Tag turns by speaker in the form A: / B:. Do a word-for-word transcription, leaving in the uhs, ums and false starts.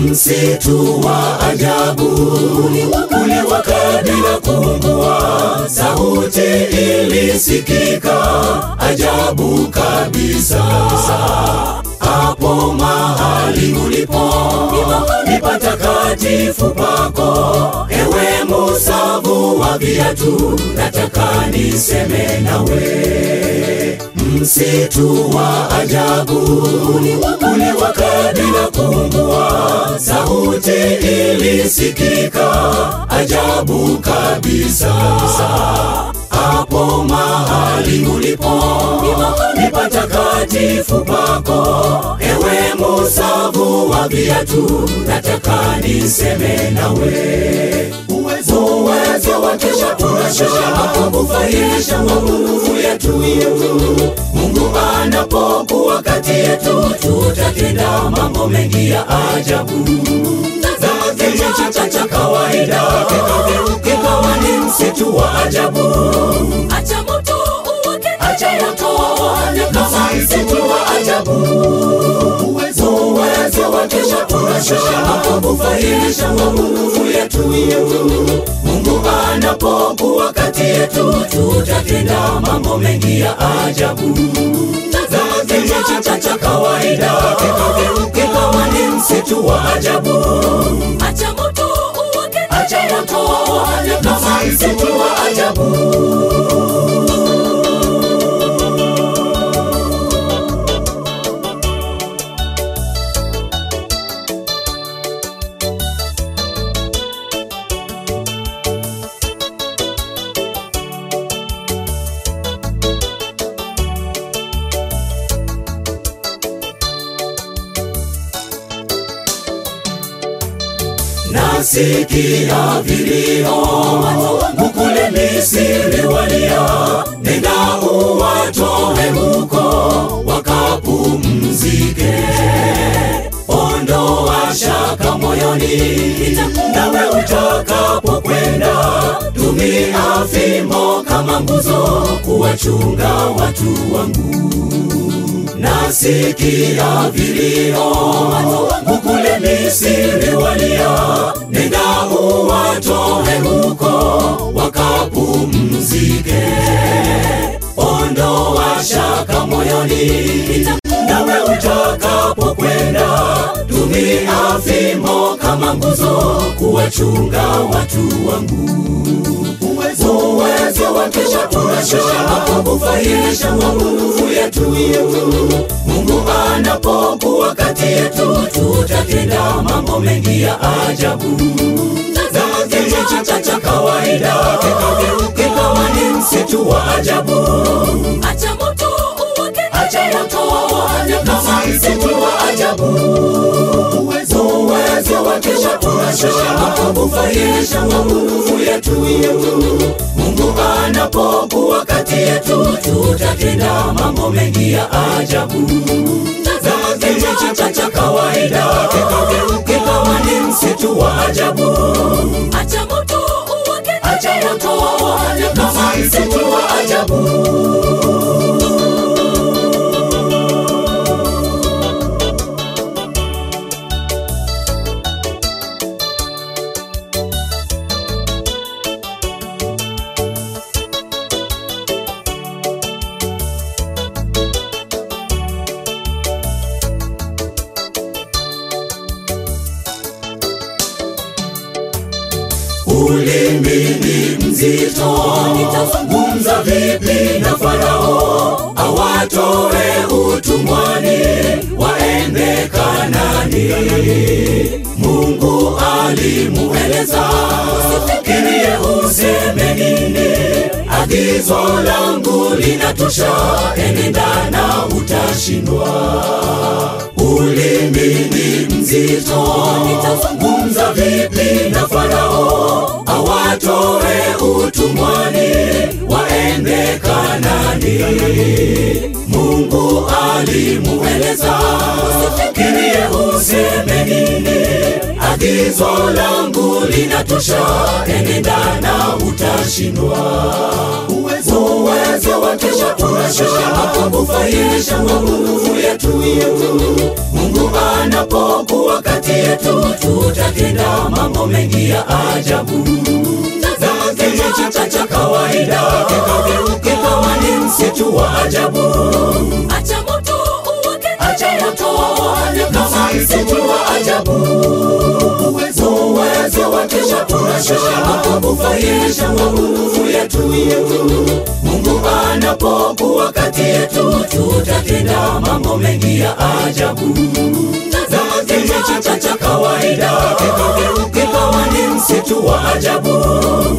A: Msitu wa ajabu uliwaka bila kuungua, sauti ilisikika ajabu kabisa. Hapo mahali ulipo ni patakatifu pako, ewe musavu wa viatu, nataka niseme nawe. Msitu wa ajabu uliwaka bila kuungua, sauti ilisikika ajabu kabisa. Hapo mahali ulipo ni patakatifu pako, ewe musavu wa viatu, nataka niseme nawe. Uwezo wake hakufaisha maovu yetu. Mungu anapokuwa kati yetu, tutatenda mambo mengi ya ajabu. Zama cha kawaida kikawa ni msitu wa ajabu. Acha moto uwake, acha moto uwake kama msitu wa ajabu. Uwezo wake hakufaisha maovu yetu. Mungu anapokuwa kati yetu, tutatenda mambo mengi ya ajabu. Zama cha kawaida kikawa ni msitu wa ajabu. Acha moto uwake, acha moto uwake kama msitu wa ajabu. Nasikia vilio kule Misri walia, nenda uwatoe huko wakapumzike. Ondoa shaka moyoni, nawe utakapokwenda, tumia fimbo kama nguzo kuwachunga watu wangu. Nasikia vilio kule Misri walia, nenda uwatoe huko wakapumzike. Ondoa shaka moyoni, nawe utakapokwenda, tumia fimbo kama nguzo kuwachunga watu wangu. Uwezo wake hakufaisha maovu yetu. Mungu anapokuwa kati yetu, tutatenda mambo mengi ya ajabu. Zama cha kawaida kikawa ni msitu wa ajabu. Acha moto uwake, acha moto uwake kama msitu wa ajabu. Uwezo wake hakufaisha maovu yetu. Mungu anapokuwa kati yetu, tutatenda mambo mengi ya ajabu. Zama cha kawaida kikawa ni msitu wa ajabu. Acha moto uwake, acha moto uwake kama msitu wa ajabu. Ulimi ni mzito, nitazungumza vipi na Farao awatoe utumwani waende Kanaani? Mungu alimueleza, usifikirie useme nini, agizo langu linatosha, enenda na utashindwa. Ulimi ni mzito, nitazungumza vipi na Farao awatoe utumwani waende Kanaani. Mungu alimueleza, usifikirie useme nini, agizo langu linatosha, enenda na utashindwa. Uwezo wake watosha kufaisha nguvu yetu. Mungu anapokuwa kati yetu, tutatenda mambo mengi ya ajabu. Zama kimecha cha kawaida kikawa ni msitu wa ajabu. Acha moto uwake, acha moto uwake kama msitu wa ajabu. Uwezo wake watosha kufaisha nguvu yetu. Mungu anapokuwa kati yetu, tutatenda mambo mengi ya ajabu. Zama kimecha cha kawaida kikawa ni msitu wa ajabu.